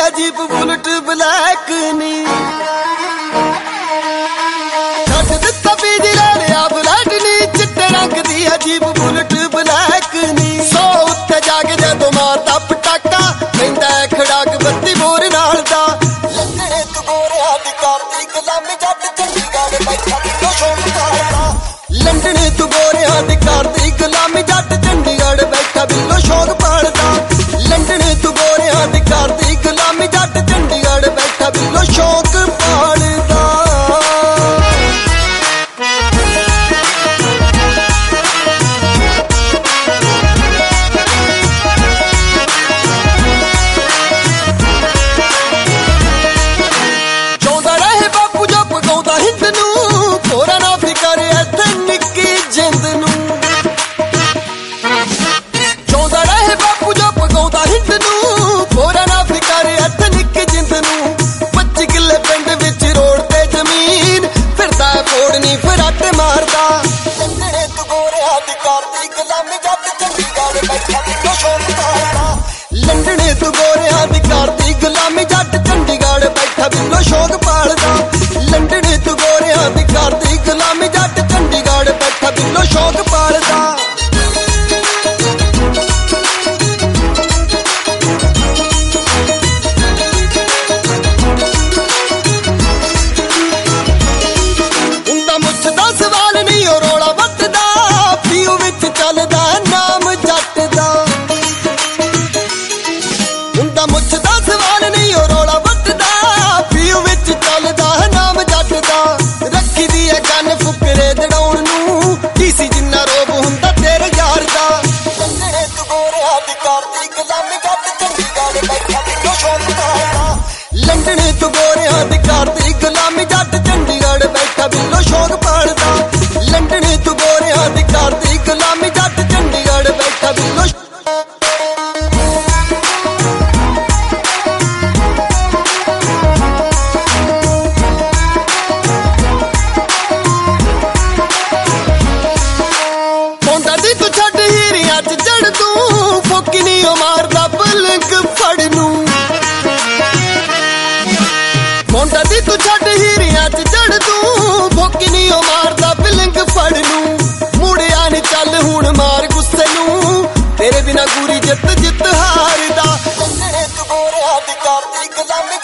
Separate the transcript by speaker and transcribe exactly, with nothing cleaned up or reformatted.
Speaker 1: jeep bullet black नी छड्ड दित्ता बीज ले लिया बुलेट नी चिट्टे रंग दी जीप बुलेट ब्लैक नी सौ उत्ते जाके जदों मारदा पटाका पैंदा खड़ाक बत्ती बोर नाल दा लंघणे तू गोरिया दी करदी गुलामी जट चंडीगढ़ बैठा बिल्लो शौक पालदा लंघणे तू गोरिया दी करदी गुलामी जट चंडीगढ़ बैठा बिल्लो शौक पालदा लंघणे तू गोरिया दी करदी गुलामी जट चंडीगढ़ बैठा बिल्लो शौक पालदा लंघणे तू गोरिया दी करदी गुलामी जट चंडीगढ़ बैठा बिल्लो शौक पालदा लंघणे तू गोरिया दी करदी गुलामी जट चंडीगढ़ बैठा बिल्लो शौक पालदा उंदा मुछदा सवाल नहीं ओ रोला वटदा पीओ विच चलदा नाम जट दा मुझदा सवाल नहीं ओ रोला वटदा पीओ विच चलदा नाम जट दा रखी दी है गन फुकरे दड़ाउण नूं डीसी जिन्ना रोब हुंदा तेरे यार दा लंघणे तू गोरिया दी करदी गुलामी जट चंडीगढ़ बैठा बिल्लो शौक पालदा लंघणे तू गोरिया दी करदी गुलामी जट चंडीगढ़ बैठा बिल्लो शौक पालदा लंघणे तू गोरिया दी करदी गुलामी जट चंडीगढ़ बैठा बिल्लो मुंडा दी तू छड्ड हीरियां च जड़ तू भोकी नी ओ मारदा बिलिंग फड़ नूं मुड़िया नी चल हुण मार गुस्से नूं तेरे बिना गुरी जित जित हारदा लंघणे तू गोरिया दी करदी गुलामी